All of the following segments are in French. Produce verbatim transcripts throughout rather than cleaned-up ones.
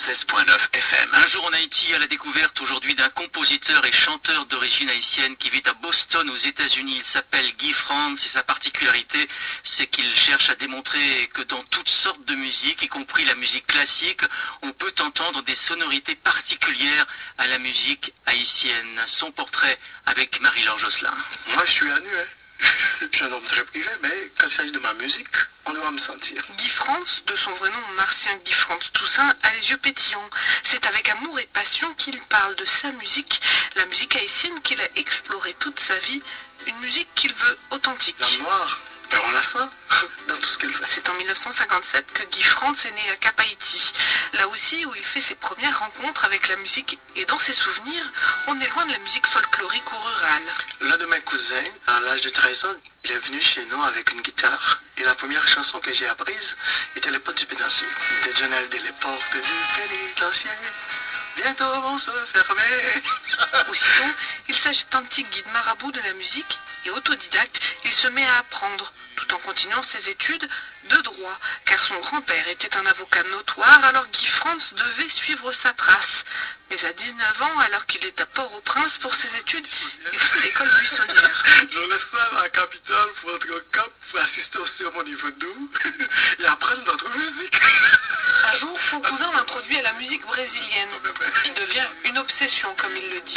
quatre-vingt-seize point neuf F M. Un jour en Haïti, à la découverte aujourd'hui d'un compositeur et chanteur d'origine haïtienne qui vit à Boston aux États-Unis. Il s'appelle Guy Frantz et sa particularité, c'est qu'il cherche à démontrer que dans toutes sortes de musique, y compris la musique classique, on peut entendre des sonorités particulières à la musique haïtienne. Son portrait avec Marie-Laure Josselin. Moi, je suis à nu, hein. Je suis un homme très privé, mais quand il s'agit de ma musique, on doit me sentir. Guy Frantz, de son vrai nom Martien Guy Frantz Toussaint, a les yeux pétillants. C'est avec amour et passion qu'il parle de sa musique, la musique haïtienne qu'il a explorée toute sa vie, une musique qu'il veut authentique. La noire, ben on la sent dans tout ce qu'elle fait. C'est en mille neuf cent cinquante-sept que Guy Frantz est né à Cap-Haïti, là aussi où il fait ses premières rencontres avec la musique, et dans ses souvenirs, on est loin de la musique folklorique ou rurale. L'un de mes cousins, à l'âge de treize ans, il est venu chez nous avec une guitare, et la première chanson que j'ai apprise était Les Portes du Pénitencier. De John Hallyday, Les Portes du Pénitencier, bientôt vont se fermer. Aussitôt, il s'agit d'un petit guide marabout de la musique, et autodidacte, il se met à apprendre, tout en continuant ses études de droit, car son grand-père était un avocat notoire, alors Guy Frantz devait suivre sa trace. Mais à dix-neuf ans, alors qu'il est à Port-au-Prince pour ses études, il fait l'école buissonnière. Je laisse ça à la capitale pour être au Cap, pour assister aux cérémonies vaudou et apprendre notre musique. Un jour, son cousin l'introduit à la musique brésilienne, qui devient une obsession, comme il le dit.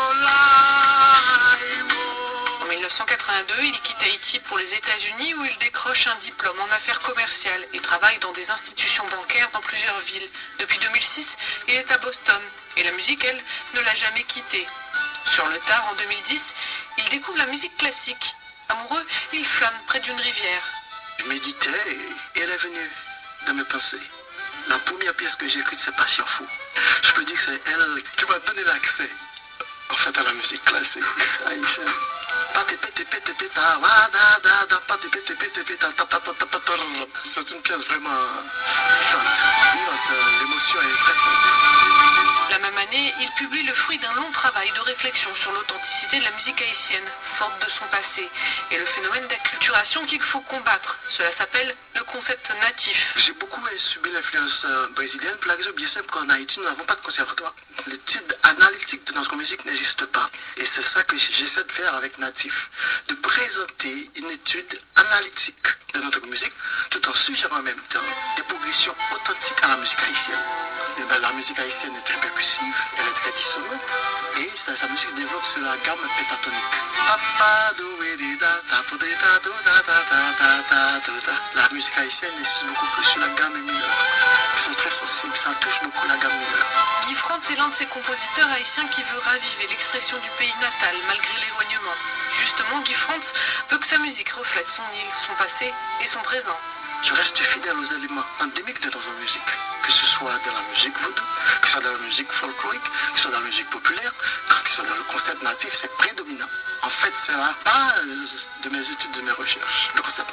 En mille neuf cent quatre-vingt-deux, il quitte Haïti pour les États-Unis où il décroche un diplôme en affaires commerciales et travaille dans des institutions bancaires dans plusieurs villes. Depuis deux mille six, il est à Boston et la musique, elle, ne l'a jamais quitté. Sur le tard, en deux mille dix, il découvre la musique classique. Amoureux, il flâne près d'une rivière. Je méditais et elle est venue dans mes pensées. La première pièce que j'ai écrite, c'est Passion Fou. Je peux dire que c'est elle qui m'a donné l'accès, en fait, à la musique classique haïtienne. C'est une pièce vraiment puissante, vivante, l'émotion est très forte. La même année, il publie le fruit d'un long travail de réflexion sur l'authenticité de la musique haïtienne, forte de son passé, et le phénomène d'acculturation qu'il faut combattre. Cela s'appelle le concept natif. J'ai beaucoup subi l'influence brésilienne pour la raison bien simple qu'en Haïti, nous n'avons pas de conservatoire. L'étude analytique de notre musique n'existe pas. Et c'est ça que j'essaie de faire avec Natif, de présenter une étude analytique de notre musique, tout en suggérant en même temps des progressions authentiques à la musique haïtienne. Et ben, la musique haïtienne est très percussive, elle est très dissonante, et sa, sa musique développe sur la gamme pétatonique. La musique haïtienne est beaucoup plus sur la gamme mineure. C'est très sensible, ça touche beaucoup la gamme mineure. Guy Frantz est l'un de ces compositeurs haïtiens qui veut raviver l'expression du pays natal malgré l'éloignement. Justement, Guy Frantz veut que sa musique reflète son île, son passé et son présent. Je reste fidèle aux éléments endémiques de notre musique, que ce soit dans la musique vaudou, que ce soit dans la musique folklorique, que ce soit dans la musique populaire, que ce soit dans le concept natif, c'est prédominant. En fait, c'est la base de mes études, de mes recherches, le concept